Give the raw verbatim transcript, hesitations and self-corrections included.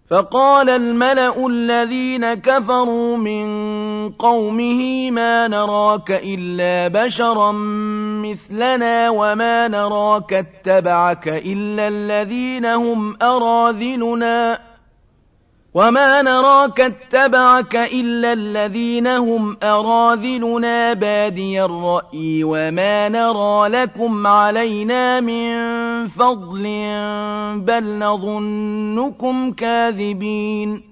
فقال الملأ الذين كفروا من قومه ما نراك إلا بشرا مثلنا وما نراك اتبعك إلا الذين هم أراذلنا وما نراك اتبعك إلا الذين هم أراذلنا بادي الرأي وما نرى لكم علينا من فضل بل نظنكم كاذبين